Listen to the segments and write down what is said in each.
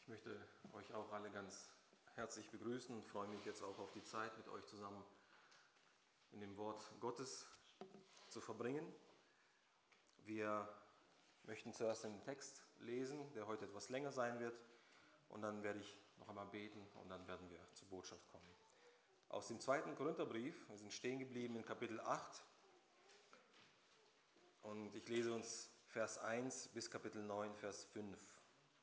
Ich möchte euch auch alle ganz herzlich begrüßen und freue mich jetzt auch auf die Zeit, mit euch zusammen in dem Wort Gottes zu verbringen. Wir möchten zuerst den Text lesen, der heute etwas länger sein wird, und dann werde ich noch einmal beten und dann werden wir zur Botschaft kommen. Aus dem 2. Korintherbrief, wir sind stehen geblieben in Kapitel 8 und ich lese uns Vers 1 bis Kapitel 9, Vers 5.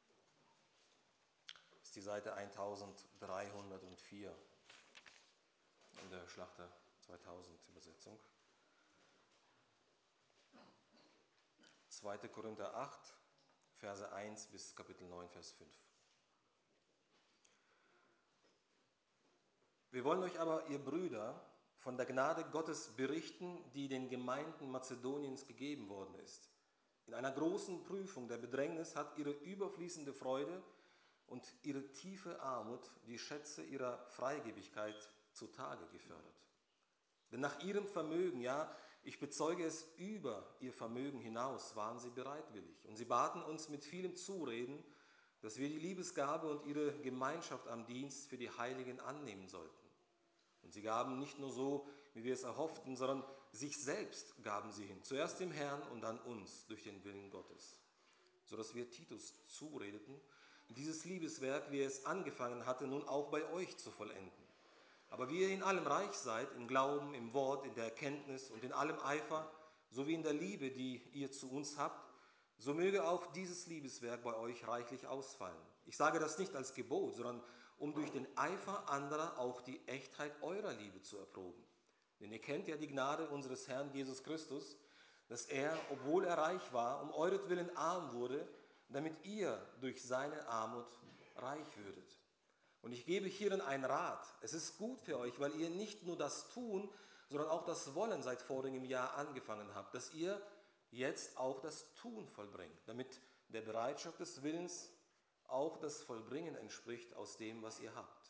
Das ist die Seite 1304 in der Schlachter 2000 Übersetzung. 2. Korinther 8, Verse 1 bis Kapitel 9, Vers 5. Wir wollen euch aber, ihr Brüder, von der Gnade Gottes berichten, die den Gemeinden Mazedoniens gegeben worden ist. In einer großen Prüfung der Bedrängnis hat ihre überfließende Freude und ihre tiefe Armut die Schätze ihrer Freigebigkeit zutage gefördert. Denn nach ihrem Vermögen, ja, ich bezeuge es, über ihr Vermögen hinaus waren sie bereitwillig. Und sie baten uns mit vielem Zureden, dass wir die Liebesgabe und ihre Gemeinschaft am Dienst für die Heiligen annehmen sollten. Und sie gaben nicht nur so, wie wir es erhofften, sondern sich selbst gaben sie hin. Zuerst dem Herrn und dann uns durch den Willen Gottes. Sodass wir Titus zuredeten, dieses Liebeswerk, wie er es angefangen hatte, nun auch bei euch zu vollenden. Aber wie ihr in allem reich seid, im Glauben, im Wort, in der Erkenntnis und in allem Eifer, sowie in der Liebe, die ihr zu uns habt, so möge auch dieses Liebeswerk bei euch reichlich ausfallen. Ich sage das nicht als Gebot, sondern um durch den Eifer anderer auch die Echtheit eurer Liebe zu erproben. Denn ihr kennt ja die Gnade unseres Herrn Jesus Christus, dass er, obwohl er reich war, um euretwillen arm wurde, damit ihr durch seine Armut reich würdet. Und ich gebe hierin einen Rat. Es ist gut für euch, weil ihr nicht nur das Tun, sondern auch das Wollen seit vorigem Jahr angefangen habt, dass ihr jetzt auch das Tun vollbringt, damit der Bereitschaft des Willens auch das Vollbringen entspricht aus dem, was ihr habt.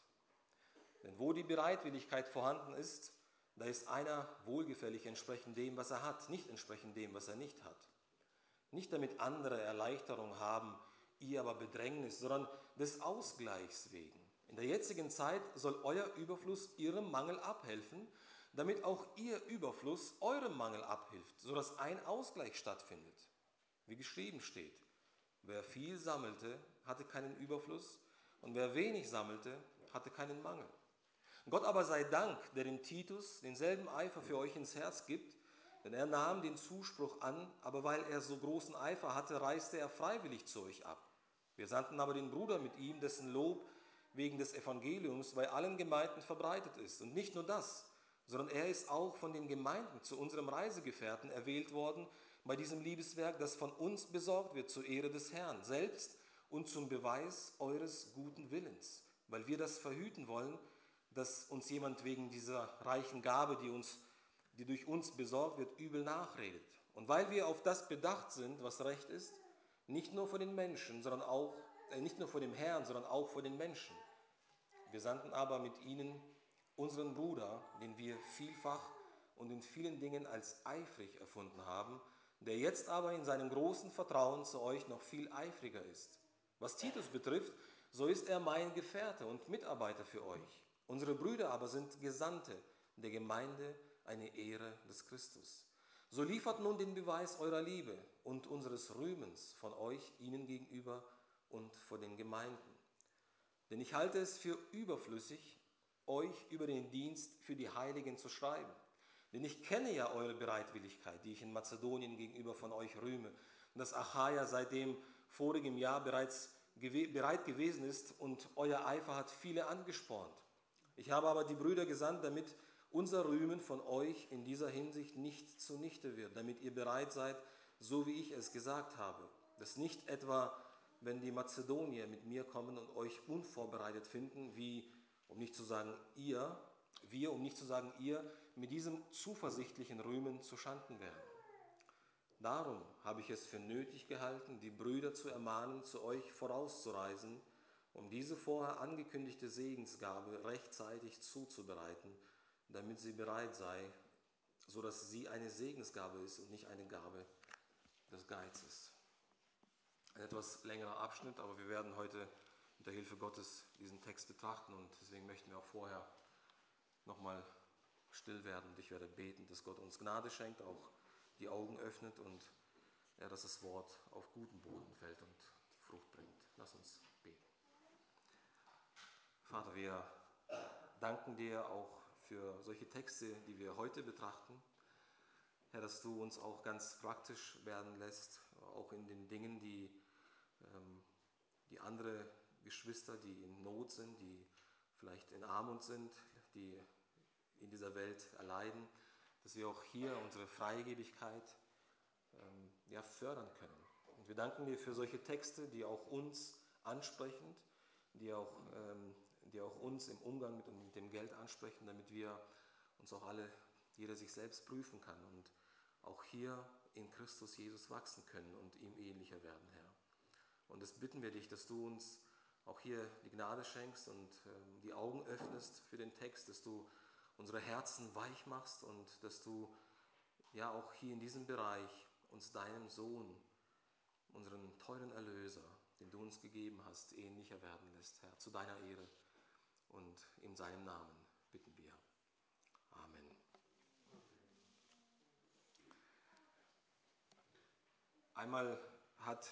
Denn wo die Bereitwilligkeit vorhanden ist, da ist einer wohlgefällig entsprechend dem, was er hat, nicht entsprechend dem, was er nicht hat. Nicht damit andere Erleichterung haben, ihr aber Bedrängnis, sondern des Ausgleichs wegen. In der jetzigen Zeit soll euer Überfluss ihrem Mangel abhelfen, damit auch ihr Überfluss eurem Mangel abhilft, sodass ein Ausgleich stattfindet. Wie geschrieben steht, wer viel sammelte, hatte keinen Überfluss, und wer wenig sammelte, hatte keinen Mangel. Gott aber sei Dank, der dem Titus denselben Eifer für euch ins Herz gibt, denn er nahm den Zuspruch an, aber weil er so großen Eifer hatte, reiste er freiwillig zu euch ab. Wir sandten aber den Bruder mit ihm, dessen Lob wegen des Evangeliums bei allen Gemeinden verbreitet ist. Und nicht nur das, sondern er ist auch von den Gemeinden zu unserem Reisegefährten erwählt worden, bei diesem Liebeswerk, das von uns besorgt wird zur Ehre des Herrn selbst und zum Beweis eures guten Willens, weil wir das verhüten wollen, dass uns jemand wegen dieser reichen Gabe, die durch uns besorgt wird, übel nachredet. Und weil wir auf das bedacht sind, was recht ist, nicht nur vor den Menschen, nicht nur vor dem Herrn, sondern auch vor den Menschen. Wir sandten aber mit ihnen unseren Bruder, den wir vielfach und in vielen Dingen als eifrig erfunden haben, der jetzt aber in seinem großen Vertrauen zu euch noch viel eifriger ist. Was Titus betrifft, so ist er mein Gefährte und Mitarbeiter für euch. Unsere Brüder aber sind Gesandte der Gemeinde, eine Ehre des Christus. So liefert nun den Beweis eurer Liebe und unseres Rühmens von euch ihnen gegenüber und vor den Gemeinden. Denn ich halte es für überflüssig, euch über den Dienst für die Heiligen zu schreiben. Denn ich kenne ja eure Bereitwilligkeit, die ich in Mazedonien gegenüber von euch rühme, und dass Achaia seit dem vorigen Jahr bereits bereit gewesen ist und euer Eifer hat viele angespornt. Ich habe aber die Brüder gesandt, damit unser Rühmen von euch in dieser Hinsicht nicht zunichte wird, damit ihr bereit seid, so wie ich es gesagt habe, dass nicht etwa, wenn die Mazedonier mit mir kommen und euch unvorbereitet finden, um nicht zu sagen ihr, mit diesem zuversichtlichen Rühmen zuschanden werden. Darum habe ich es für nötig gehalten, die Brüder zu ermahnen, zu euch vorauszureisen, um diese vorher angekündigte Segensgabe rechtzeitig zuzubereiten, damit sie bereit sei, so dass sie eine Segensgabe ist und nicht eine Gabe des Geizes. Ein etwas längerer Abschnitt, aber wir werden heute mit der Hilfe Gottes diesen Text betrachten. Und deswegen möchten wir auch vorher nochmal still werden. Und ich werde beten, dass Gott uns Gnade schenkt, auch die Augen öffnet und dass das Wort auf guten Boden fällt und Frucht bringt. Lass uns beten. Vater, wir danken dir auch für solche Texte, die wir heute betrachten. Herr, dass du uns auch ganz praktisch werden lässt, auch in den Dingen, die andere Geschwister, die in Not sind, die vielleicht in Armut sind, die in dieser Welt erleiden, dass wir auch hier unsere Freigebigkeit fördern können. Und wir danken dir für solche Texte, die auch uns ansprechen, die auch uns im Umgang mit dem Geld ansprechen, damit wir uns auch jeder sich selbst prüfen kann und auch hier in Christus Jesus wachsen können und ihm ähnlicher werden, Herr. Und das bitten wir dich, dass du uns auch hier die Gnade schenkst und die Augen öffnest für den Text, dass du unsere Herzen weich machst und dass du ja auch hier in diesem Bereich uns deinem Sohn, unseren teuren Erlöser, den du uns gegeben hast, ähnlicher werden lässt, Herr, zu deiner Ehre. Und in seinem Namen bitten wir. Amen. Einmal hat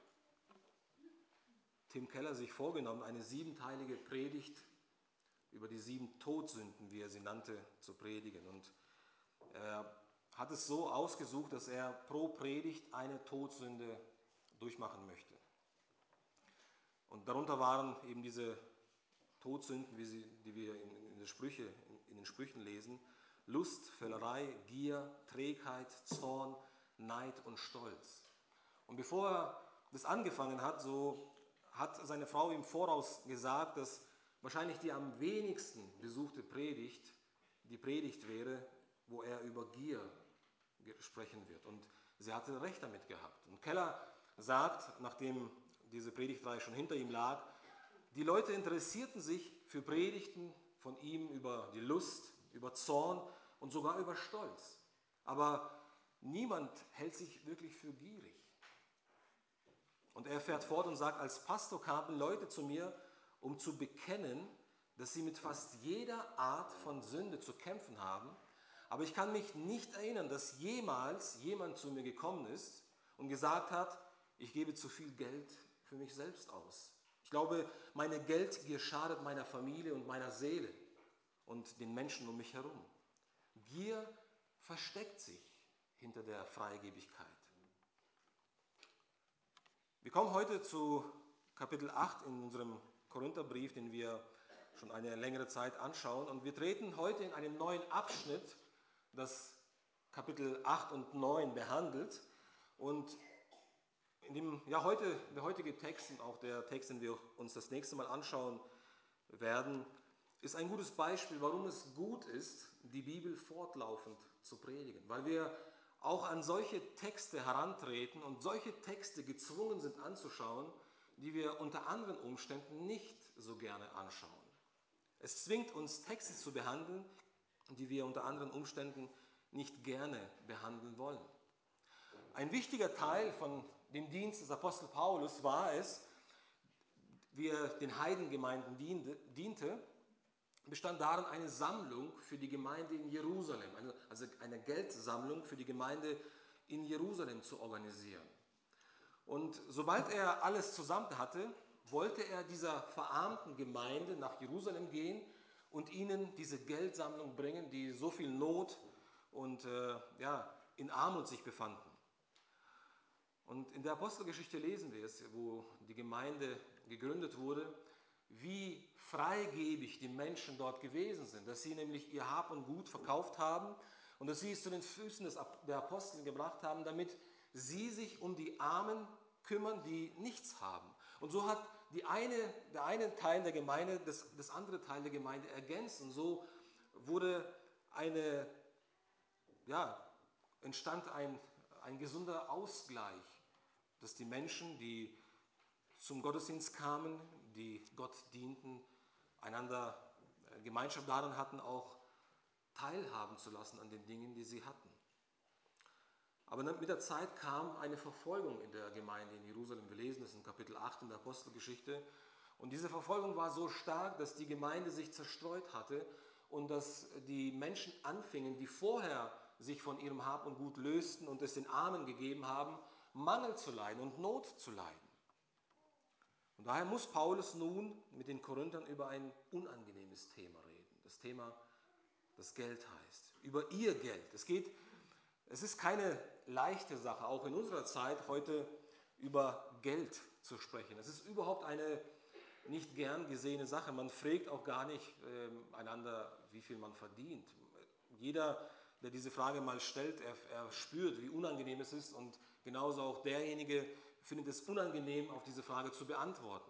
Tim Keller sich vorgenommen, eine 7-teilige Predigt über die 7 Todsünden, wie er sie nannte, zu predigen. Und er hat es so ausgesucht, dass er pro Predigt eine Todsünde durchmachen möchte. Und darunter waren eben diese Todsünden, die wir in den Sprüchen lesen: Lust, Völlerei, Gier, Trägheit, Zorn, Neid und Stolz. Und bevor er das angefangen hat, so hat seine Frau im Voraus gesagt, dass wahrscheinlich die am wenigsten besuchte Predigt die Predigt wäre, wo er über Gier sprechen wird. Und sie hatte recht damit gehabt. Und Keller sagt, nachdem diese Predigtreihe schon hinter ihm lag, die Leute interessierten sich für Predigten von ihm über die Lust, über Zorn und sogar über Stolz. Aber niemand hält sich wirklich für gierig. Und er fährt fort und sagt, als Pastor kamen Leute zu mir, um zu bekennen, dass sie mit fast jeder Art von Sünde zu kämpfen haben. Aber ich kann mich nicht erinnern, dass jemals jemand zu mir gekommen ist und gesagt hat, ich gebe zu viel Geld für mich selbst aus. Ich glaube, meine Geldgier schadet meiner Familie und meiner Seele und den Menschen um mich herum. Gier versteckt sich hinter der Freigebigkeit. Wir kommen heute zu Kapitel 8 in unserem Korintherbrief, den wir schon eine längere Zeit anschauen. Und wir treten heute in einen neuen Abschnitt, das Kapitel 8 und 9 behandelt. Und der heutige Text und auch der Text, den wir uns das nächste Mal anschauen werden, ist ein gutes Beispiel, warum es gut ist, die Bibel fortlaufend zu predigen. Weil wir auch an solche Texte herantreten und solche Texte gezwungen sind anzuschauen, die wir unter anderen Umständen nicht so gerne anschauen. Es zwingt uns, Texte zu behandeln, die wir unter anderen Umständen nicht gerne behandeln wollen. Ein wichtiger Teil von dem Dienst des Apostel Paulus war es, wie er den Heidengemeinden diente, bestand darin, eine Sammlung für die Gemeinde in Jerusalem, also eine Geldsammlung für die Gemeinde in Jerusalem zu organisieren. Und sobald er alles zusammen hatte, wollte er dieser verarmten Gemeinde nach Jerusalem gehen und ihnen diese Geldsammlung bringen, die so viel Not und in Armut sich befanden. Und in der Apostelgeschichte lesen wir es, wo die Gemeinde gegründet wurde, wie freigebig die Menschen dort gewesen sind, dass sie nämlich ihr Hab und Gut verkauft haben und dass sie es zu den Füßen der Apostel gebracht haben, damit sie sich um die Armen kümmern, die nichts haben. Und so hat der eine Teil der Gemeinde das andere Teil der Gemeinde ergänzt. Und so entstand ein gesunder Ausgleich, dass die Menschen, die zum Gottesdienst kamen, die Gott dienten, einander Gemeinschaft daran hatten, auch teilhaben zu lassen an den Dingen, die sie hatten. Aber mit der Zeit kam eine Verfolgung in der Gemeinde in Jerusalem. Wir lesen es in Kapitel 8 in der Apostelgeschichte. Und diese Verfolgung war so stark, dass die Gemeinde sich zerstreut hatte und dass die Menschen anfingen, die vorher sich von ihrem Hab und Gut lösten und es den Armen gegeben haben, Mangel zu leiden und Not zu leiden. Und daher muss Paulus nun mit den Korinthern über ein unangenehmes Thema reden. Das Thema, das Geld heißt. Über ihr Geld. Es ist keine leichte Sache, auch in unserer Zeit heute über Geld zu sprechen. Es ist überhaupt eine nicht gern gesehene Sache. Man fragt auch gar nicht einander, wie viel man verdient. Jeder, der diese Frage mal stellt, er spürt, wie unangenehm es ist, und genauso auch derjenige findet es unangenehm, auf diese Frage zu beantworten.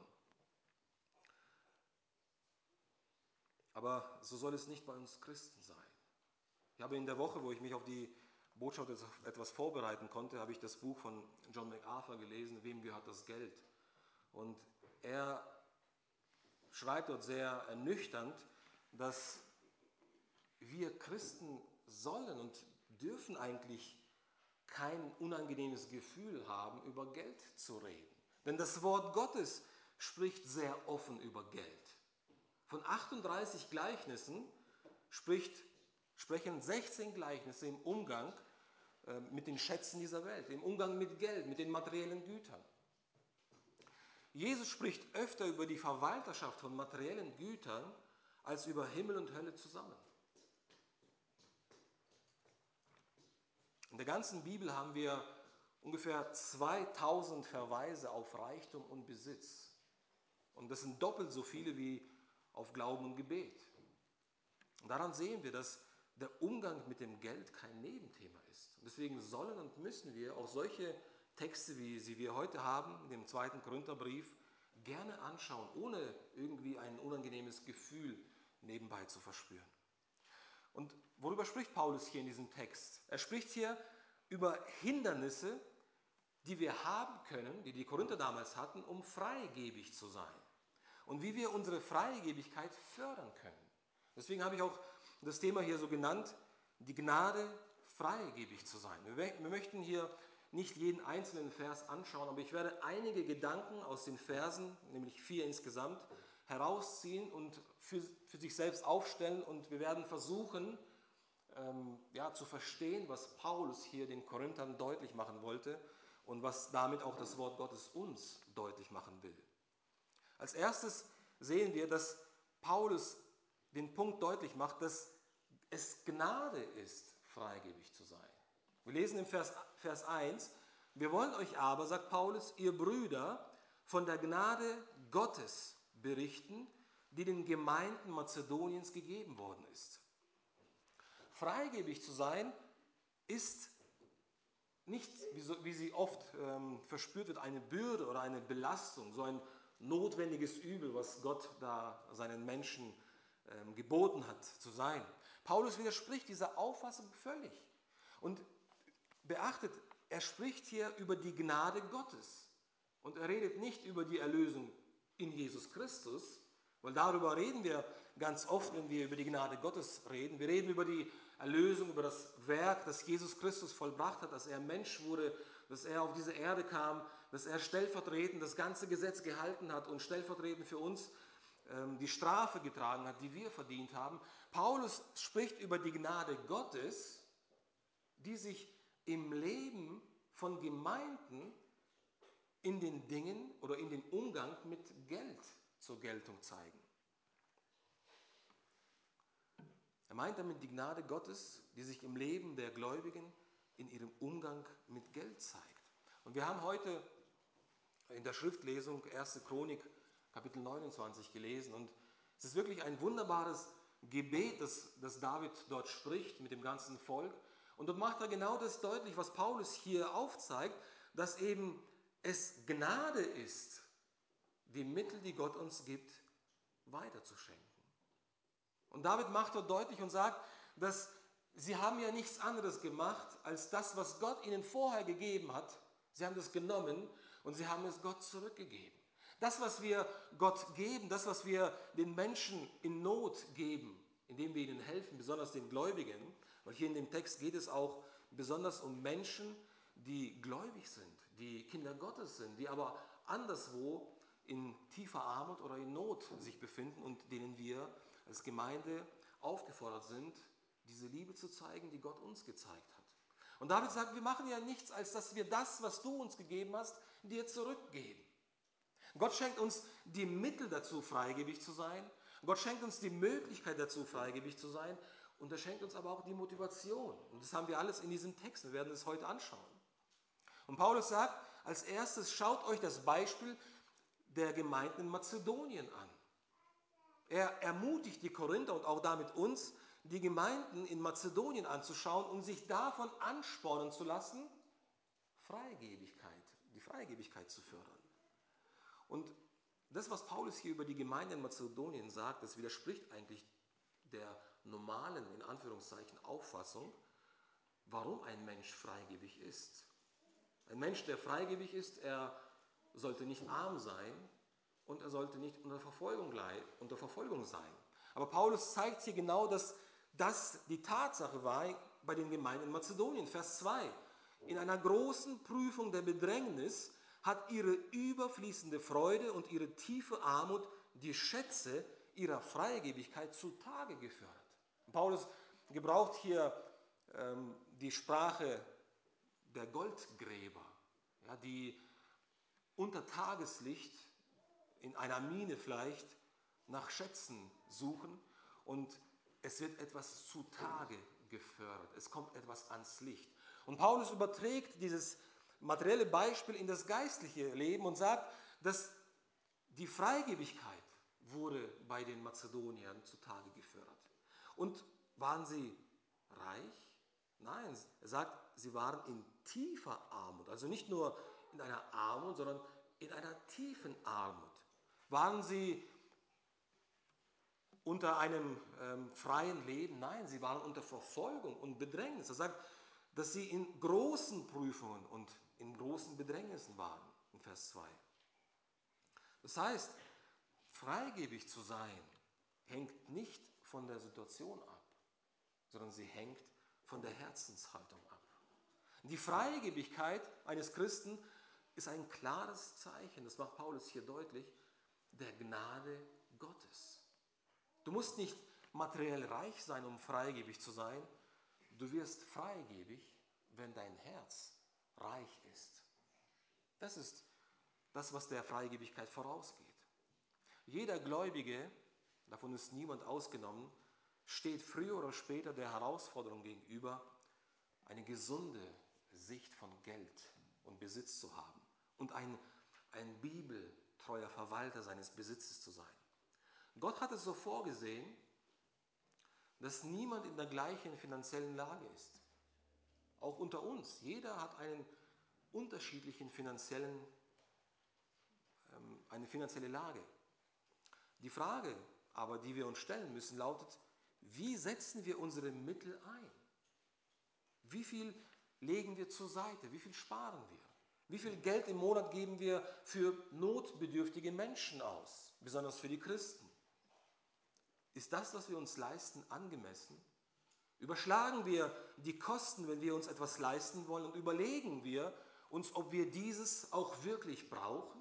Aber so soll es nicht bei uns Christen sein. Ich habe in der Woche, wo ich mich auf die Botschaft etwas vorbereiten konnte, habe ich das Buch von John MacArthur gelesen, Wem gehört das Geld? Und er schreibt dort sehr ernüchternd, dass wir Christen sollen und dürfen eigentlich kein unangenehmes Gefühl haben, über Geld zu reden. Denn das Wort Gottes spricht sehr offen über Geld. Von 38 Gleichnissen sprechen 16 Gleichnisse im Umgang mit den Schätzen dieser Welt, im Umgang mit Geld, mit den materiellen Gütern. Jesus spricht öfter über die Verwalterschaft von materiellen Gütern als über Himmel und Hölle zusammen. In der ganzen Bibel haben wir ungefähr 2000 Verweise auf Reichtum und Besitz. Und das sind doppelt so viele wie auf Glauben und Gebet. Und daran sehen wir, dass der Umgang mit dem Geld kein Nebenthema ist. Und deswegen sollen und müssen wir auch solche Texte, wie sie wir heute haben, in dem 2. Korintherbrief, gerne anschauen, ohne irgendwie ein unangenehmes Gefühl nebenbei zu verspüren. Und worüber spricht Paulus hier in diesem Text? Er spricht hier über Hindernisse, die wir haben können, die die Korinther damals hatten, um freigebig zu sein. Und wie wir unsere Freigebigkeit fördern können. Deswegen habe ich auch das Thema hier so genannt, die Gnade, freigebig zu sein. Wir möchten hier nicht jeden einzelnen Vers anschauen, aber ich werde einige Gedanken aus den Versen, nämlich 4 insgesamt, herausziehen und für sich selbst aufstellen, und wir werden versuchen, zu verstehen, was Paulus hier den Korinthern deutlich machen wollte und was damit auch das Wort Gottes uns deutlich machen will. Als erstes sehen wir, dass Paulus den Punkt deutlich macht, dass es Gnade ist, freigebig zu sein. Wir lesen im Vers 1, wir wollen euch aber, sagt Paulus, ihr Brüder, von der Gnade Gottes berichten, die den Gemeinden Mazedoniens gegeben worden ist. Freigebig zu sein ist nicht, wie sie oft verspürt wird, eine Bürde oder eine Belastung, so ein notwendiges Übel, was Gott da seinen Menschen geboten hat zu sein. Paulus widerspricht dieser Auffassung völlig. Und beachtet, er spricht hier über die Gnade Gottes. Und er redet nicht über die Erlösung in Jesus Christus, weil darüber reden wir ganz oft, wenn wir über die Gnade Gottes reden. Wir reden über die Erlösung, über das Werk, das Jesus Christus vollbracht hat, dass er Mensch wurde, dass er auf diese Erde kam, dass er stellvertretend das ganze Gesetz gehalten hat und stellvertretend für uns die Strafe getragen hat, die wir verdient haben. Paulus spricht über die Gnade Gottes, die sich im Leben von Gemeinden in den Dingen oder in dem Umgang mit Geld zur Geltung zeigen. Er meint damit die Gnade Gottes, die sich im Leben der Gläubigen in ihrem Umgang mit Geld zeigt. Und wir haben heute in der Schriftlesung 1. Chronik, Kapitel 29 gelesen. Und es ist wirklich ein wunderbares Gebet, das David dort spricht mit dem ganzen Volk. Und dort macht er genau das deutlich, was Paulus hier aufzeigt, dass eben es Gnade ist, die Mittel, die Gott uns gibt, weiterzuschenken. Und David macht dort deutlich und sagt, dass sie haben ja nichts anderes gemacht, als das, was Gott ihnen vorher gegeben hat. Sie haben das genommen und sie haben es Gott zurückgegeben. Das, was wir Gott geben, das, was wir den Menschen in Not geben, indem wir ihnen helfen, besonders den Gläubigen, weil hier in dem Text geht es auch besonders um Menschen, die gläubig sind, die Kinder Gottes sind, die aber anderswo in tiefer Armut oder in Not sich befinden und denen wir als Gemeinde aufgefordert sind, diese Liebe zu zeigen, die Gott uns gezeigt hat. Und David sagt, wir machen ja nichts, als dass wir das, was du uns gegeben hast, dir zurückgeben. Gott schenkt uns die Mittel dazu, freigebig zu sein. Gott schenkt uns die Möglichkeit dazu, freigebig zu sein. Und er schenkt uns aber auch die Motivation. Und das haben wir alles in diesem Text. Wir werden es heute anschauen. Und Paulus sagt, als erstes, schaut euch das Beispiel der Gemeinden in Mazedonien an. Er ermutigt die Korinther und auch damit uns, die Gemeinden in Mazedonien anzuschauen und sich davon anspornen zu lassen, die Freigebigkeit zu fördern. Und das, was Paulus hier über die Gemeinde in Mazedonien sagt, das widerspricht eigentlich der normalen, in Anführungszeichen, Auffassung, warum ein Mensch freigebig ist. Ein Mensch, der freigebig ist, er sollte nicht arm sein und er sollte nicht unter Verfolgung sein. Aber Paulus zeigt hier genau, dass das die Tatsache war bei den Gemeinden in Mazedonien. Vers 2. In einer großen Prüfung der Bedrängnis hat ihre überfließende Freude und ihre tiefe Armut die Schätze ihrer Freigebigkeit zutage gefördert. Paulus gebraucht hier die Sprache der Goldgräber, ja, die unter Tageslicht in einer Mine vielleicht nach Schätzen suchen und es wird etwas zutage gefördert. Es kommt etwas ans Licht. Und Paulus überträgt dieses materielle Beispiel in das geistliche Leben und sagt, dass die Freigebigkeit wurde bei den Mazedoniern zutage gefördert. Und waren sie reich? Nein, er sagt, sie waren in tiefer Armut. Also nicht nur in einer Armut, sondern in einer tiefen Armut. Waren sie unter einem freien Leben? Nein, sie waren unter Verfolgung und Bedrängnis. Er sagt, dass sie in großen Prüfungen und in großen Bedrängnissen waren, in Vers 2. Das heißt, freigebig zu sein, hängt nicht von der Situation ab, sondern sie hängt von der Herzenshaltung ab. Die Freigebigkeit eines Christen ist ein klares Zeichen, das macht Paulus hier deutlich, der Gnade Gottes. Du musst nicht materiell reich sein, um freigebig zu sein. Du wirst freigebig, wenn dein Herz reich ist. Das ist das, was der Freigebigkeit vorausgeht. Jeder Gläubige, davon ist niemand ausgenommen, steht früher oder später der Herausforderung gegenüber, eine gesunde Sicht von Geld und Besitz zu haben und ein bibeltreuer Verwalter seines Besitzes zu sein. Gott hat es so vorgesehen, dass niemand in der gleichen finanziellen Lage ist. Auch unter uns. Jeder hat einen unterschiedlichen eine finanzielle Lage. Die Frage aber, die wir uns stellen müssen, lautet, wie setzen wir unsere Mittel ein? Wie viel legen wir zur Seite? Wie viel sparen wir? Wie viel Geld im Monat geben wir für notbedürftige Menschen aus, besonders für die Christen? Ist das, was wir uns leisten, angemessen? Überschlagen wir die Kosten, wenn wir uns etwas leisten wollen, und überlegen wir uns, ob wir dieses auch wirklich brauchen?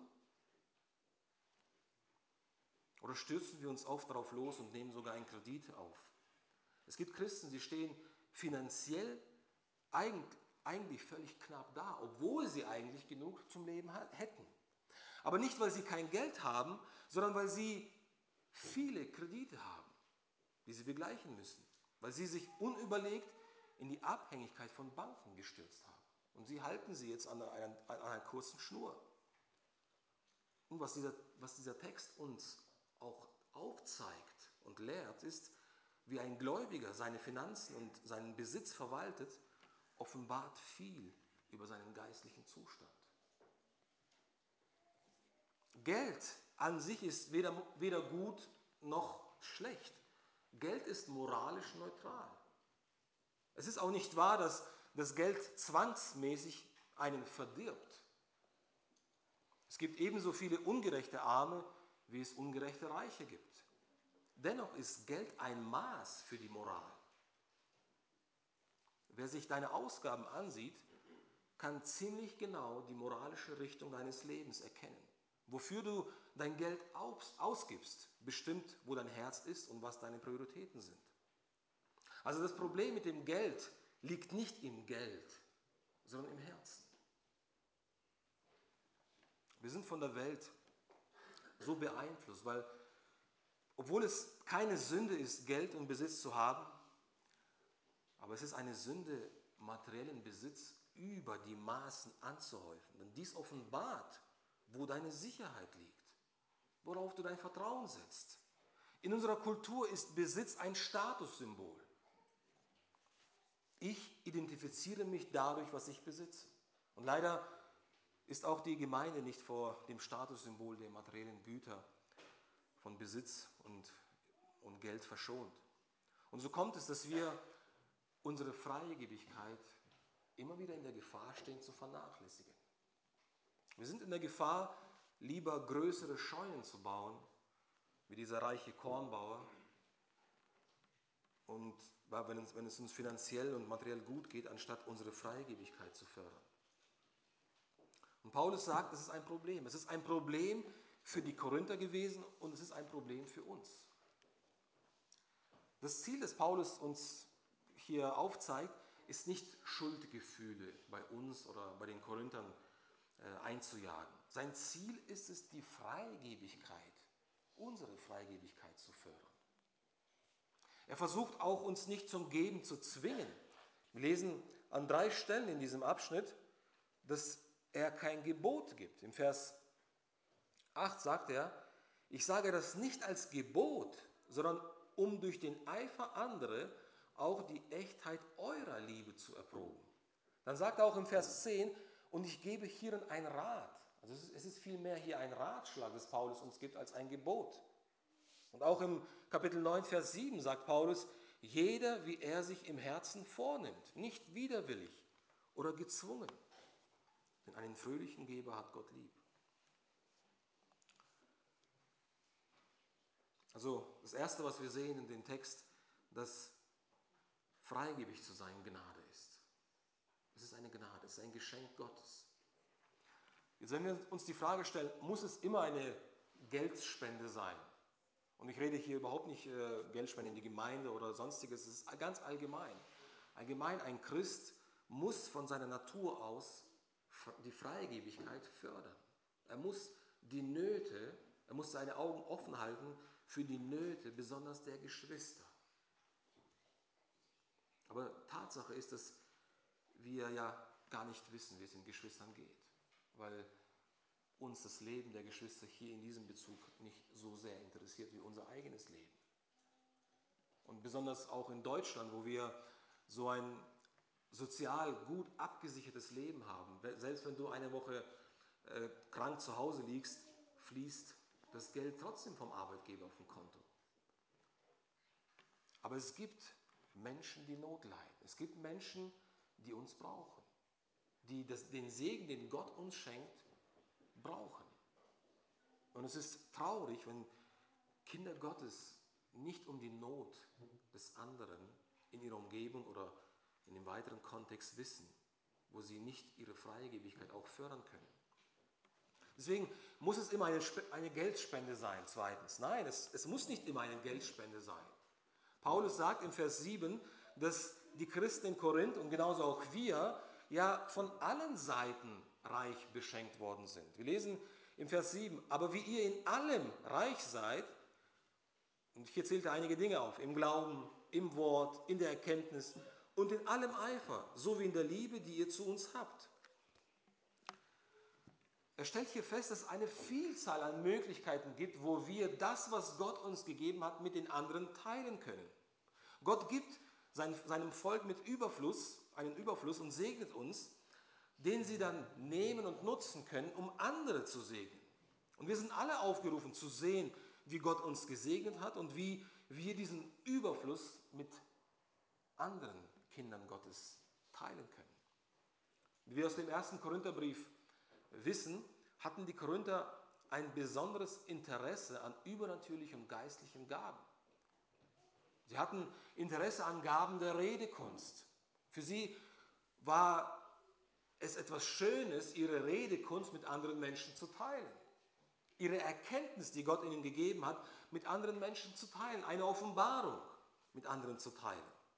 Oder stürzen wir uns oft darauf los und nehmen sogar einen Kredit auf? Es gibt Christen, die stehen finanziell eigentlich völlig knapp da, obwohl sie eigentlich genug zum Leben hätten. Aber nicht, weil sie kein Geld haben, sondern weil sie viele Kredite haben, die sie begleichen müssen, weil sie sich unüberlegt in die Abhängigkeit von Banken gestürzt haben. Und sie halten sie jetzt an einer kurzen Schnur. Und was dieser Text uns auch aufzeigt und lehrt, ist, wie ein Gläubiger seine Finanzen und seinen Besitz verwaltet, offenbart viel über seinen geistlichen Zustand. Geld an sich ist weder gut noch schlecht. Geld ist moralisch neutral. Es ist auch nicht wahr, dass das Geld zwangsmäßig einen verdirbt. Es gibt ebenso viele ungerechte Arme, wie es ungerechte Reiche gibt. Dennoch ist Geld ein Maß für die Moral. Wer sich deine Ausgaben ansieht, kann ziemlich genau die moralische Richtung deines Lebens erkennen. Wofür du dein Geld ausgibst, bestimmt, wo dein Herz ist und was deine Prioritäten sind. Also das Problem mit dem Geld liegt nicht im Geld, sondern im Herzen. Wir sind von der Welt so beeinflusst, weil obwohl es keine Sünde ist, Geld und Besitz zu haben, aber es ist eine Sünde, materiellen Besitz über die Maßen anzuhäufen. Denn dies offenbart, wo deine Sicherheit liegt, worauf du dein Vertrauen setzt. In unserer Kultur ist Besitz ein Statussymbol. Ich identifiziere mich dadurch, was ich besitze. Und leider ist auch die Gemeinde nicht vor dem Statussymbol der materiellen Güter von Besitz und Geld verschont. Und so kommt es, dass wir unsere Freigebigkeit immer wieder in der Gefahr stehen zu vernachlässigen. Wir sind in der Gefahr, lieber größere Scheunen zu bauen, wie dieser reiche Kornbauer, und wenn es uns finanziell und materiell gut geht, anstatt unsere Freigebigkeit zu fördern. Und Paulus sagt, es ist ein Problem. Es ist ein Problem für die Korinther gewesen und es ist ein Problem für uns. Das Ziel, das Paulus uns hier aufzeigt, ist nicht Schuldgefühle bei uns oder bei den Korinthern einzujagen. Sein Ziel ist es, die Freigebigkeit, unsere Freigebigkeit zu fördern. Er versucht auch, uns nicht zum Geben zu zwingen. Wir lesen an 3 Stellen in diesem Abschnitt, dass er kein Gebot gibt. Im Vers 8 sagt er, ich sage das nicht als Gebot, sondern um durch den Eifer anderer auch die Echtheit eurer Liebe zu erproben. Dann sagt er auch im Vers 10, und ich gebe hierin ein Rat. Also es ist vielmehr hier ein Ratschlag, das Paulus uns gibt, als ein Gebot. Und auch im Kapitel 9, Vers 7 sagt Paulus, jeder, wie er sich im Herzen vornimmt, nicht widerwillig oder gezwungen. Denn einen fröhlichen Geber hat Gott lieb. Also das Erste, was wir sehen in dem Text, dass freigebig zu sein Gnade ist. Es ist eine Gnade, es ist ein Geschenk Gottes. Jetzt, wenn wir uns die Frage stellen, muss es immer eine Geldspende sein? Und ich rede hier überhaupt nicht Geldspende in die Gemeinde oder sonstiges, es ist ganz allgemein. Allgemein, ein Christ muss von seiner Natur aus die Freigebigkeit fördern. Er muss die Nöte, er muss seine Augen offen halten für die Nöte, besonders der Geschwister. Aber Tatsache ist, dass wir ja gar nicht wissen, wie es den Geschwistern geht, weil uns das Leben der Geschwister hier in diesem Bezug nicht so sehr interessiert wie unser eigenes Leben. Und besonders auch in Deutschland, wo wir so ein sozial gut abgesichertes Leben haben. Selbst wenn du eine Woche krank zu Hause liegst, fließt das Geld trotzdem vom Arbeitgeber auf dem Konto. Aber es gibt Menschen, die Not leiden. Es gibt Menschen, die uns brauchen, die den Segen, den Gott uns schenkt, brauchen. Und es ist traurig, wenn Kinder Gottes nicht um die Not des anderen in ihrer Umgebung oder in dem weiteren Kontext wissen, wo sie nicht ihre Freigebigkeit auch fördern können. Deswegen muss es immer eine Geldspende sein, zweitens. Nein, es muss nicht immer eine Geldspende sein. Paulus sagt im Vers 7, dass die Christen in Korinth und genauso auch wir ja von allen Seiten reich beschenkt worden sind. Wir lesen im Vers 7, aber wie ihr in allem reich seid, und hier zählt er einige Dinge auf, im Glauben, im Wort, in der Erkenntnis und in allem Eifer, so wie in der Liebe, die ihr zu uns habt. Er stellt hier fest, dass es eine Vielzahl an Möglichkeiten gibt, wo wir das, was Gott uns gegeben hat, mit den anderen teilen können. Gott gibt seinem Volk mit Überfluss, einen Überfluss und segnet uns, den sie dann nehmen und nutzen können, um andere zu segnen. Und wir sind alle aufgerufen zu sehen, wie Gott uns gesegnet hat und wie wir diesen Überfluss mit anderen Kindern Gottes teilen können. Wie wir aus dem 1. Korintherbrief wissen, hatten die Korinther ein besonderes Interesse an übernatürlichen und geistlichen Gaben. Sie hatten Interesse an Gaben der Redekunst. Für sie war es etwas Schönes, ihre Redekunst mit anderen Menschen zu teilen. ihre Erkenntnis, die Gott ihnen gegeben hat, mit anderen Menschen zu teilen, eine Offenbarung mit anderen zu teilen.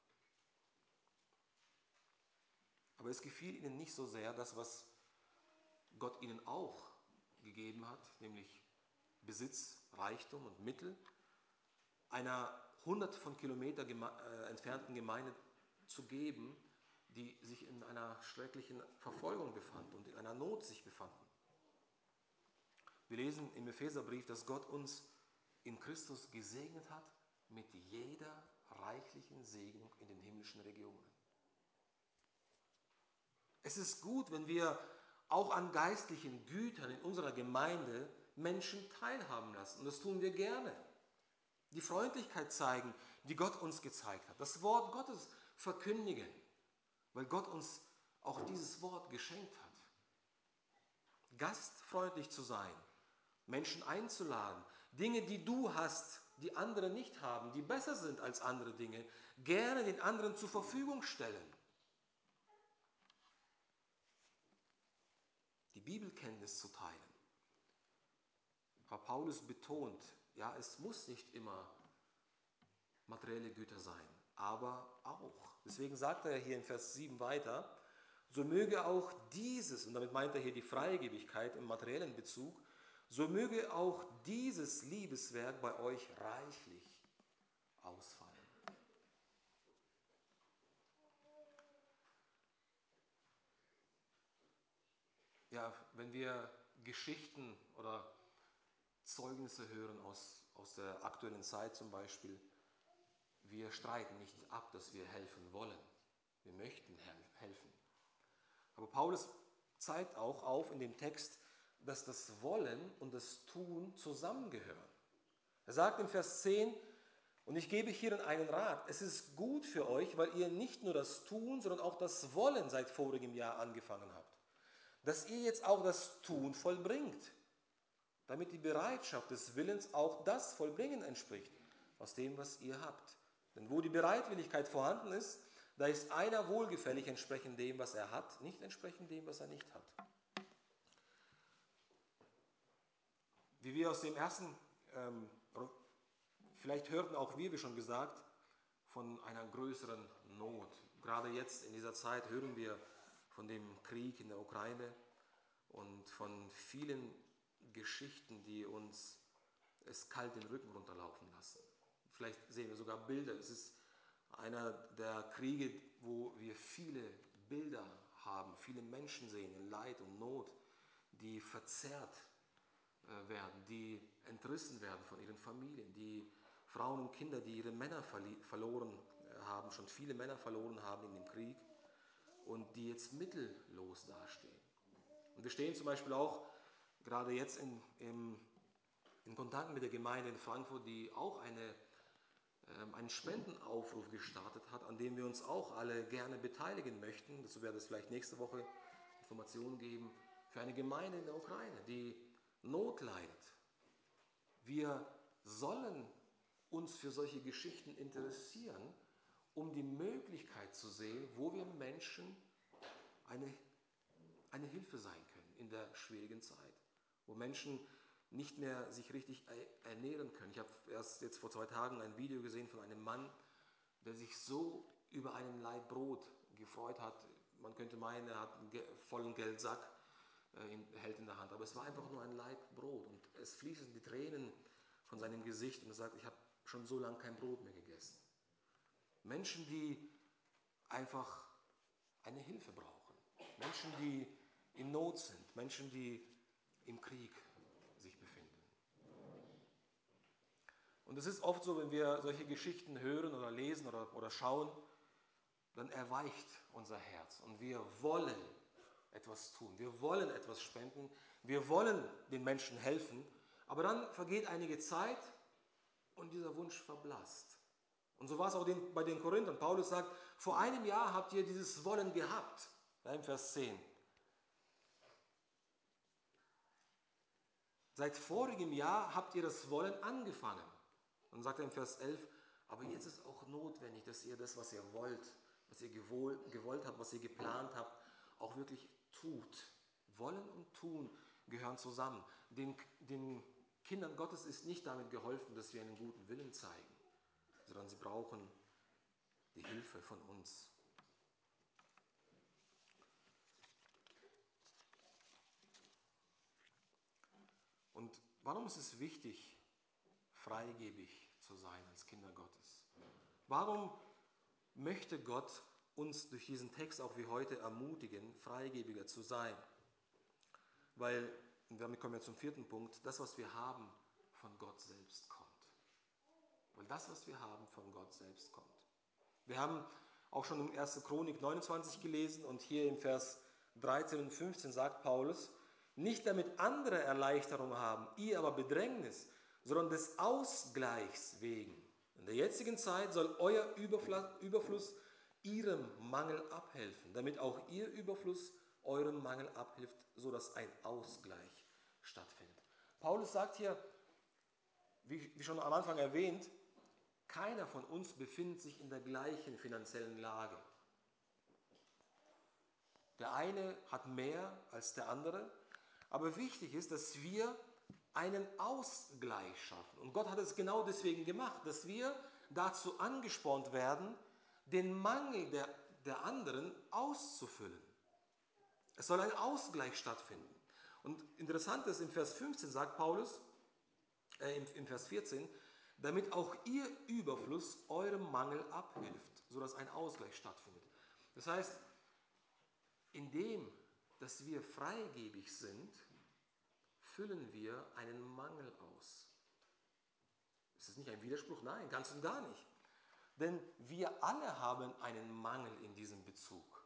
Aber es gefiel ihnen nicht so sehr das, was Gott ihnen auch gegeben hat, nämlich Besitz, Reichtum und Mittel, einer hunderte von Kilometern entfernten Gemeinde zu geben, die sich in einer schrecklichen Verfolgung befand und in einer Not sich befanden. Wir lesen im Epheserbrief, dass Gott uns in Christus gesegnet hat mit jeder reichlichen Segnung in den himmlischen Regionen. Es ist gut, wenn wir auch an geistlichen Gütern in unserer Gemeinde Menschen teilhaben lassen. Und das tun wir gerne. Die Freundlichkeit zeigen, die Gott uns gezeigt hat. Das Wort Gottes verkündigen, weil Gott uns auch dieses Wort geschenkt hat. Gastfreundlich zu sein, Menschen einzuladen, Dinge, die du hast, die andere nicht haben, die besser sind als andere Dinge, gerne den anderen zur Verfügung stellen. Die Bibelkenntnis zu teilen. Aber Paulus betont, ja, es muss nicht immer materielle Güter sein, aber auch. Deswegen sagt er hier in Vers 7 weiter, so möge auch dieses, und damit meint er hier die Freigebigkeit im materiellen Bezug, so möge auch dieses Liebeswerk bei euch reichlich ausfallen. Ja, wenn wir Geschichten oder Zeugnisse hören aus der aktuellen Zeit zum Beispiel, wir streiten nicht ab, dass wir helfen wollen. Wir möchten helfen. Aber Paulus zeigt auch auf in dem Text, dass das Wollen und das Tun zusammengehören. Er sagt in Vers 10, und ich gebe hierin einen Rat, es ist gut für euch, weil ihr nicht nur das Tun, sondern auch das Wollen seit vorigem Jahr angefangen habt, dass ihr jetzt auch das Tun vollbringt, damit die Bereitschaft des Willens auch das Vollbringen entspricht, aus dem, was ihr habt. Denn wo die Bereitwilligkeit vorhanden ist, da ist einer wohlgefällig entsprechend dem, was er hat, nicht entsprechend dem, was er nicht hat. Wie wir aus dem ersten, vielleicht hörten auch wir, wie schon gesagt, von einer größeren Not. Gerade jetzt in dieser Zeit hören wir von dem Krieg in der Ukraine und von vielen Geschichten, die uns es kalt den Rücken runterlaufen lassen. Vielleicht sehen wir sogar Bilder. Es ist einer der Kriege, wo wir viele Bilder haben, viele Menschen sehen in Leid und Not, die verzerrt werden, die entrissen werden von ihren Familien, die Frauen und Kinder, die ihre Männer verloren haben, schon viele Männer verloren haben in dem Krieg und die jetzt mittellos dastehen. Und wir stehen zum Beispiel auch gerade jetzt in Kontakt mit der Gemeinde in Frankfurt, die auch einen Spendenaufruf gestartet hat, an dem wir uns auch alle gerne beteiligen möchten. Dazu werde es vielleicht nächste Woche Informationen geben für eine Gemeinde in der Ukraine, die Not leidet. Wir sollen uns für solche Geschichten interessieren, um die Möglichkeit zu sehen, wo wir Menschen eine Hilfe sein können in der schwierigen Zeit, wo Menschen nicht mehr sich richtig ernähren können. Ich habe erst jetzt vor 2 Tagen ein Video gesehen von einem Mann, der sich so über einen Laib Brot gefreut hat. Man könnte meinen, er hat einen vollen Geldsack, hält in der Hand, aber es war einfach nur ein Laib Brot und es fließen die Tränen von seinem Gesicht und er sagt, ich habe schon so lange kein Brot mehr gegessen. Menschen, die einfach eine Hilfe brauchen, Menschen, die in Not sind, Menschen, die im Krieg sich befinden. Und es ist oft so, wenn wir solche Geschichten hören oder lesen oder schauen, dann erweicht unser Herz und wir wollen etwas tun, wir wollen etwas spenden, wir wollen den Menschen helfen, aber dann vergeht einige Zeit und dieser Wunsch verblasst. Und so war es auch bei den Korinthern. Paulus sagt, vor einem Jahr habt ihr dieses Wollen gehabt, im Vers 10. Seit vorigem Jahr habt ihr das Wollen angefangen. Dann sagt er im Vers 11, aber jetzt ist auch notwendig, dass ihr das, was ihr wollt, was ihr gewollt habt, was ihr geplant habt, auch wirklich tut. Wollen und tun gehören zusammen. Den Kindern Gottes ist nicht damit geholfen, dass wir einen guten Willen zeigen, sondern sie brauchen die Hilfe von uns. Und warum ist es wichtig, freigebig zu sein als Kinder Gottes? Warum möchte Gott uns durch diesen Text auch wie heute ermutigen, freigebiger zu sein? Weil, und damit kommen wir zum 4. Punkt, das, was wir haben, von Gott selbst kommt. Weil das, was wir haben, von Gott selbst kommt. Wir haben auch schon in 1. Chronik 29 gelesen und hier im Vers 13 und 15 sagt Paulus, nicht damit andere Erleichterung haben, ihr aber Bedrängnis, sondern des Ausgleichs wegen. In der jetzigen Zeit soll euer Überfluss ihrem Mangel abhelfen, damit auch ihr Überfluss eurem Mangel abhilft, sodass ein Ausgleich stattfindet. Paulus sagt hier, wie schon am Anfang erwähnt, keiner von uns befindet sich in der gleichen finanziellen Lage. Der eine hat mehr als der andere, aber wichtig ist, dass wir einen Ausgleich schaffen. Und Gott hat es genau deswegen gemacht, dass wir dazu angespornt werden, den Mangel der anderen auszufüllen. Es soll ein Ausgleich stattfinden. Und interessant ist, im Vers 15 sagt Paulus, im Vers 14, damit auch ihr Überfluss eurem Mangel abhilft, sodass ein Ausgleich stattfindet. Das heißt, indem, dass wir freigebig sind, füllen wir einen Mangel aus. Ist das nicht ein Widerspruch? Nein, ganz und gar nicht. Denn wir alle haben einen Mangel in diesem Bezug.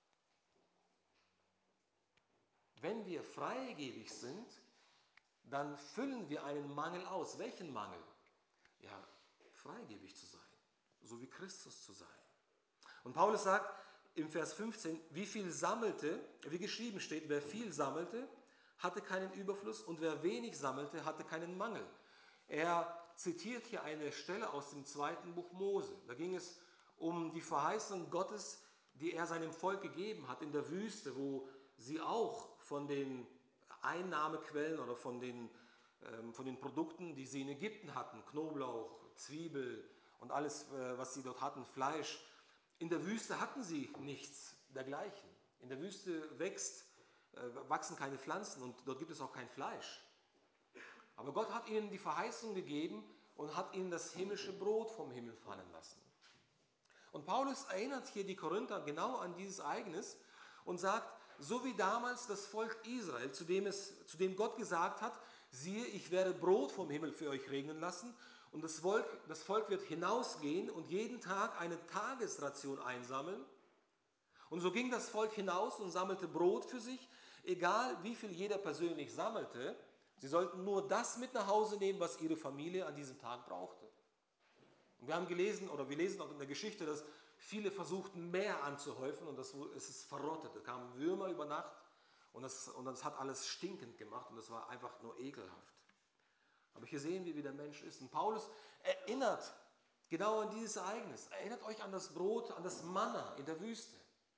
Wenn wir freigebig sind, dann füllen wir einen Mangel aus. Welchen Mangel? Ja, freigebig zu sein, so wie Christus zu sein. Und Paulus sagt im Vers 15, wie viel sammelte, wie geschrieben steht, wer viel sammelte, hatte keinen Überfluss und wer wenig sammelte, hatte keinen Mangel. Er zitiert hier eine Stelle aus dem 2. Buch Mose. Da ging es um die Verheißung Gottes, die er seinem Volk gegeben hat in der Wüste, wo sie auch von den Einnahmequellen oder von den Produkten, die sie in Ägypten hatten, Knoblauch, Zwiebel und alles, was sie dort hatten, Fleisch. In der Wüste hatten sie nichts dergleichen. In der Wüste wachsen keine Pflanzen und dort gibt es auch kein Fleisch. Aber Gott hat ihnen die Verheißung gegeben und hat ihnen das himmlische Brot vom Himmel fallen lassen. Und Paulus erinnert hier die Korinther genau an dieses Ereignis und sagt, so wie damals das Volk Israel, zu dem Gott gesagt hat, siehe, ich werde Brot vom Himmel für euch regnen lassen und das Volk wird hinausgehen und jeden Tag eine Tagesration einsammeln. Und so ging das Volk hinaus und sammelte Brot für sich, egal wie viel jeder persönlich sammelte. Sie sollten nur das mit nach Hause nehmen, was ihre Familie an diesem Tag brauchte. Und wir lesen auch in der Geschichte, dass viele versuchten, mehr anzuhäufen und es ist verrottet. Da kamen Würmer über Nacht und das hat alles stinkend gemacht und das war einfach nur ekelhaft. Aber hier sehen wir, wie der Mensch ist. Und Paulus erinnert genau an dieses Ereignis. Erinnert euch an das Brot, an das Manna in der Wüste.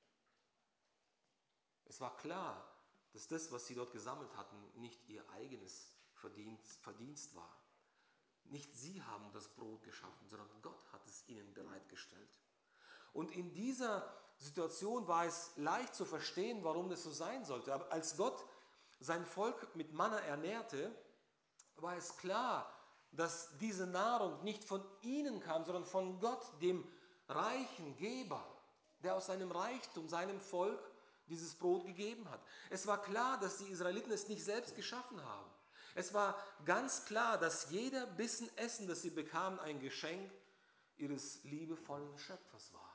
Es war klar, dass das, was sie dort gesammelt hatten, nicht ihr eigenes Verdienst war. Nicht sie haben das Brot geschaffen, sondern Gott hat es ihnen bereitgestellt. Und in dieser Situation war es leicht zu verstehen, warum das so sein sollte. Aber als Gott sein Volk mit Manna ernährte, war es klar, dass diese Nahrung nicht von ihnen kam, sondern von Gott, dem reichen Geber, der aus seinem Reichtum, seinem Volk dieses Brot gegeben hat. Es war klar, dass die Israeliten es nicht selbst geschaffen haben. Es war ganz klar, dass jeder Bissen Essen, das sie bekamen, ein Geschenk ihres liebevollen Schöpfers war.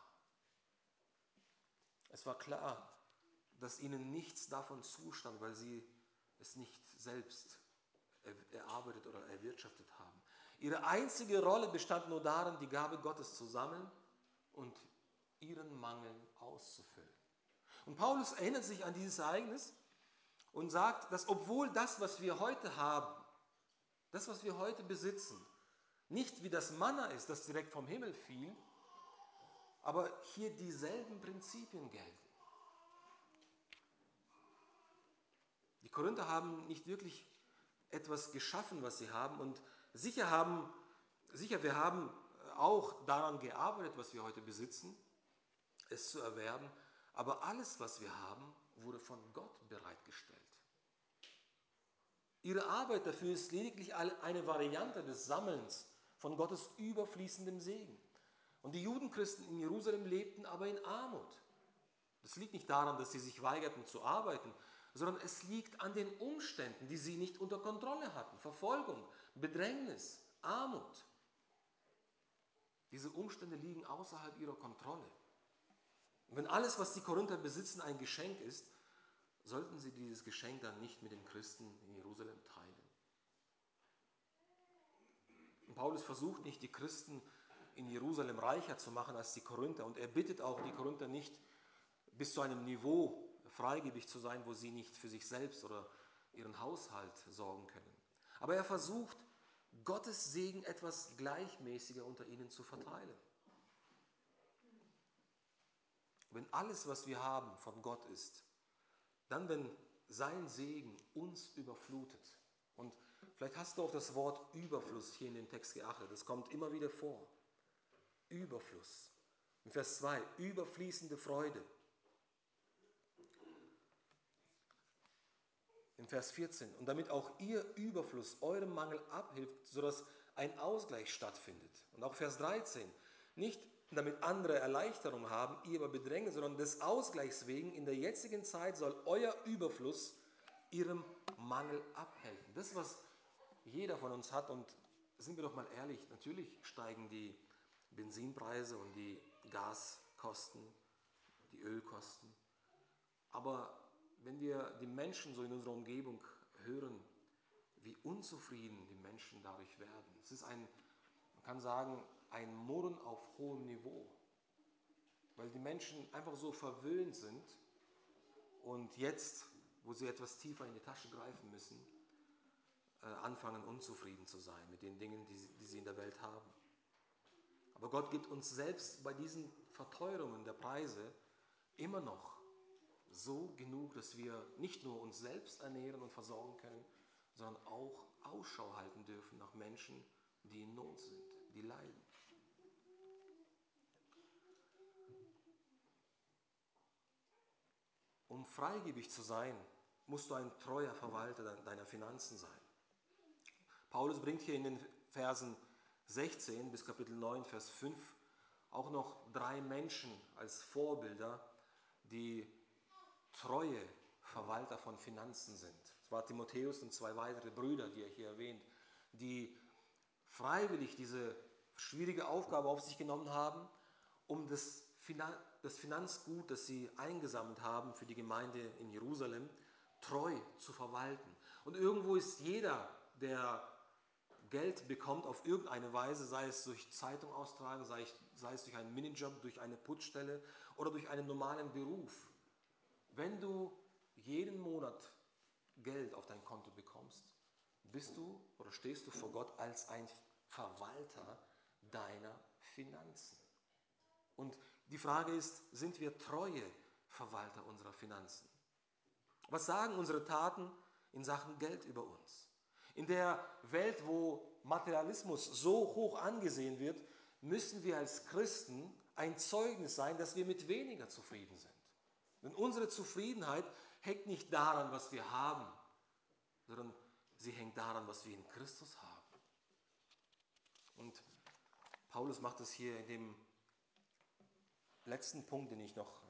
Es war klar, dass ihnen nichts davon zustand, weil sie es nicht selbst erarbeitet oder erwirtschaftet haben. Ihre einzige Rolle bestand nur darin, die Gabe Gottes zu sammeln und ihren Mangel auszufüllen. Und Paulus erinnert sich an dieses Ereignis und sagt, dass obwohl das, was wir heute haben, das, was wir heute besitzen, nicht wie das Manna ist, das direkt vom Himmel fiel, aber hier dieselben Prinzipien gelten. Die Korinther haben nicht wirklich etwas geschaffen, was sie haben. Und sicher, wir haben auch daran gearbeitet, was wir heute besitzen, es zu erwerben. Aber alles, was wir haben, wurde von Gott bereitgestellt. Ihre Arbeit dafür ist lediglich eine Variante des Sammelns von Gottes überfließendem Segen. Und die Judenchristen in Jerusalem lebten aber in Armut. Das liegt nicht daran, dass sie sich weigerten zu arbeiten, sondern es liegt an den Umständen, die sie nicht unter Kontrolle hatten. Verfolgung, Bedrängnis, Armut. Diese Umstände liegen außerhalb ihrer Kontrolle. Und wenn alles, was die Korinther besitzen, ein Geschenk ist, sollten sie dieses Geschenk dann nicht mit den Christen in Jerusalem teilen. Und Paulus versucht nicht, die Christen in Jerusalem reicher zu machen als die Korinther. Und er bittet auch die Korinther nicht, bis zu einem Niveau freigebig zu sein, wo sie nicht für sich selbst oder ihren Haushalt sorgen können. Aber er versucht, Gottes Segen etwas gleichmäßiger unter ihnen zu verteilen. Wenn alles, was wir haben, von Gott ist, dann, wenn sein Segen uns überflutet, und vielleicht hast du auf das Wort Überfluss hier in dem Text geachtet, das kommt immer wieder vor. Überfluss. In Vers 2, überfließende Freude. In Vers 14, und damit auch ihr Überfluss eurem Mangel abhilft, sodass ein Ausgleich stattfindet. Und auch Vers 13, nicht damit andere Erleichterung haben, ihr aber Bedrängnis, sondern des Ausgleichs wegen in der jetzigen Zeit soll euer Überfluss ihrem Mangel abhelfen. Das, was jeder von uns hat, und sind wir doch mal ehrlich, natürlich steigen die Benzinpreise und die Gaskosten, die Ölkosten, aber wenn wir die Menschen so in unserer Umgebung hören, wie unzufrieden die Menschen dadurch werden. Es ist man kann sagen, ein Murren auf hohem Niveau, weil die Menschen einfach so verwöhnt sind und jetzt, wo sie etwas tiefer in die Tasche greifen müssen, anfangen unzufrieden zu sein mit den Dingen, die sie in der Welt haben. Aber Gott gibt uns selbst bei diesen Verteuerungen der Preise immer noch so genug, dass wir nicht nur uns selbst ernähren und versorgen können, sondern auch Ausschau halten dürfen nach Menschen, die in Not sind, die leiden. Um freigebig zu sein, musst du ein treuer Verwalter deiner Finanzen sein. Paulus bringt hier in den Versen 16 bis Kapitel 9, Vers 5 auch noch 3 Menschen als Vorbilder, die treue Verwalter von Finanzen sind. Es war Timotheus und 2 weitere Brüder, die er hier erwähnt, die freiwillig diese schwierige Aufgabe auf sich genommen haben, um das Finanzgut, das sie eingesammelt haben für die Gemeinde in Jerusalem, treu zu verwalten. Und irgendwo ist jeder, der Geld bekommt auf irgendeine Weise, sei es durch Zeitung austragen, sei es durch einen Minijob, durch eine Putzstelle oder durch einen normalen Beruf. Wenn du jeden Monat Geld auf dein Konto bekommst, bist du oder stehst du vor Gott als ein Verwalter deiner Finanzen. Und die Frage ist, sind wir treue Verwalter unserer Finanzen? Was sagen unsere Taten in Sachen Geld über uns? In der Welt, wo Materialismus so hoch angesehen wird, müssen wir als Christen ein Zeugnis sein, dass wir mit weniger zufrieden sind. Denn unsere Zufriedenheit hängt nicht daran, was wir haben, sondern sie hängt daran, was wir in Christus haben. Und Paulus macht es hier in dem letzten Punkt, den ich noch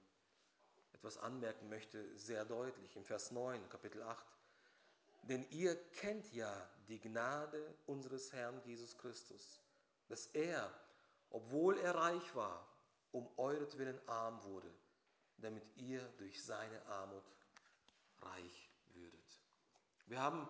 etwas anmerken möchte, sehr deutlich, im Vers 9, Kapitel 8. Denn ihr kennt ja die Gnade unseres Herrn Jesus Christus, dass er, obwohl er reich war, um euretwillen arm wurde, damit ihr durch seine Armut reich würdet. Wir haben,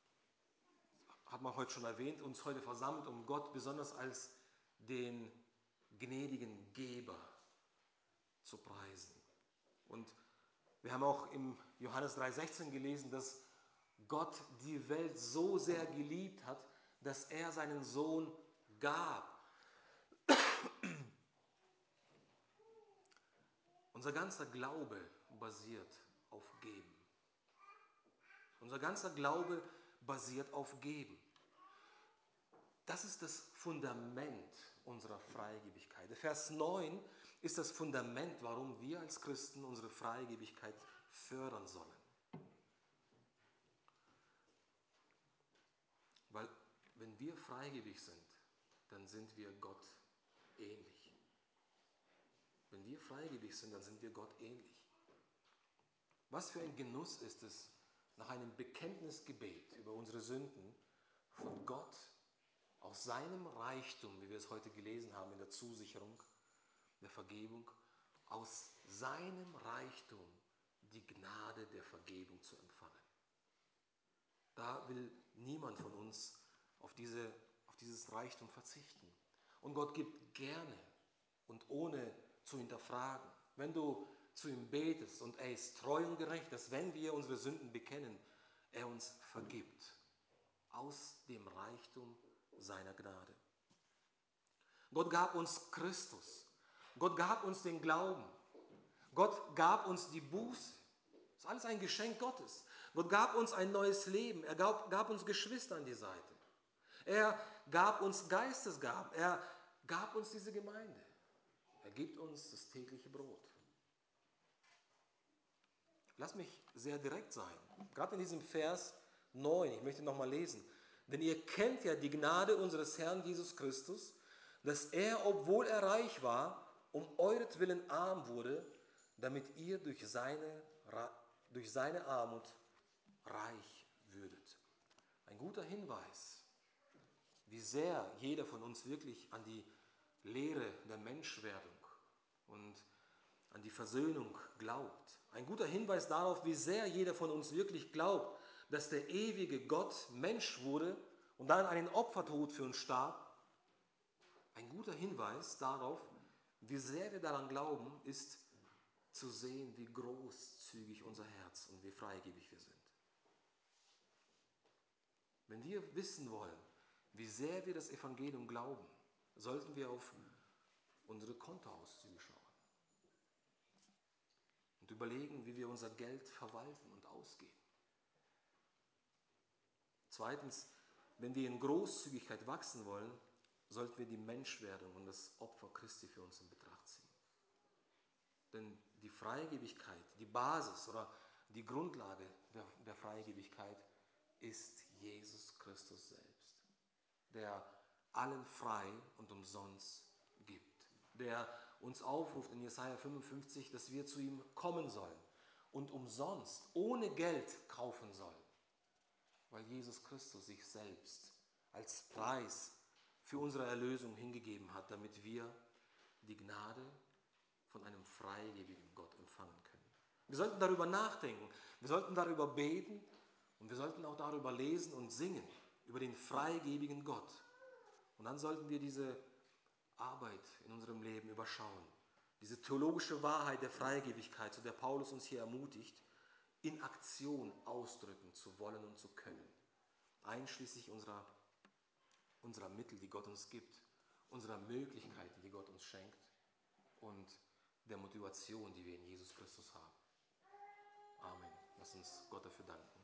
hat man heute schon erwähnt, uns heute versammelt, um Gott besonders als den gnädigen Geber zu preisen. Und wir haben auch im Johannes 3,16 gelesen, dass Gott die Welt so sehr geliebt hat, dass er seinen Sohn gab. Unser ganzer Glaube basiert auf Geben. Unser ganzer Glaube basiert auf Geben. Das ist das Fundament unserer Freigebigkeit. Der Vers 9 ist das Fundament, warum wir als Christen unsere Freigebigkeit fördern sollen. Weil wenn wir freigebig sind, dann sind wir Gott ähnlich. Wenn wir freigebig sind, dann sind wir Gott ähnlich. Was für ein Genuss ist es, nach einem Bekenntnisgebet über unsere Sünden von Gott aus seinem Reichtum, wie wir es heute gelesen haben in der Zusicherung, der Vergebung, aus seinem Reichtum die Gnade der Vergebung zu empfangen. Da will niemand von uns auf dieses Reichtum verzichten. Und Gott gibt gerne und ohne zu hinterfragen. Wenn du zu ihm betest und er ist treu und gerecht, dass wenn wir unsere Sünden bekennen, er uns vergibt. Aus dem Reichtum seiner Gnade. Gott gab uns Christus. Gott gab uns den Glauben. Gott gab uns die Buße. Das ist alles ein Geschenk Gottes. Gott gab uns ein neues Leben. Er gab uns Geschwister an die Seite. Er gab uns Geistesgaben. Er gab uns diese Gemeinde. Er gibt uns das tägliche Brot. Lass mich sehr direkt sein. Gerade in diesem Vers 9, ich möchte nochmal lesen. Denn ihr kennt ja die Gnade unseres Herrn Jesus Christus, dass er, obwohl er reich war, um euretwillen arm wurde, damit ihr durch seine Armut reich würdet. Ein guter Hinweis, wie sehr jeder von uns wirklich an die Lehre der Menschwerdung und an die Versöhnung glaubt. Ein guter Hinweis darauf, wie sehr jeder von uns wirklich glaubt, dass der ewige Gott Mensch wurde und dann einen Opfertod für uns starb. Ein guter Hinweis darauf, wie sehr wir daran glauben, ist zu sehen, wie großzügig unser Herz und wie freigebig wir sind. Wenn wir wissen wollen, wie sehr wir das Evangelium glauben, sollten wir auf unsere Kontoauszüge schauen und überlegen, wie wir unser Geld verwalten und ausgeben. Zweitens, wenn wir in Großzügigkeit wachsen wollen, sollten wir die Menschwerdung und das Opfer Christi für uns in Betracht ziehen. Denn die Freigebigkeit, die Basis oder die Grundlage der Freigebigkeit ist Jesus Christus selbst, der allen frei und umsonst gibt, der uns aufruft in Jesaja 55, dass wir zu ihm kommen sollen und umsonst, ohne Geld kaufen sollen, weil Jesus Christus sich selbst als Preis für unsere Erlösung hingegeben hat, damit wir die Gnade von einem freigebigen Gott empfangen können. Wir sollten darüber nachdenken, wir sollten darüber beten und wir sollten auch darüber lesen und singen, über den freigebigen Gott. Und dann sollten wir diese Arbeit in unserem Leben überschauen, diese theologische Wahrheit der Freigebigkeit, zu der Paulus uns hier ermutigt, in Aktion ausdrücken zu wollen und zu können, einschließlich unserer Mittel, die Gott uns gibt, unserer Möglichkeiten, die Gott uns schenkt und der Motivation, die wir in Jesus Christus haben. Amen. Lass uns Gott dafür danken.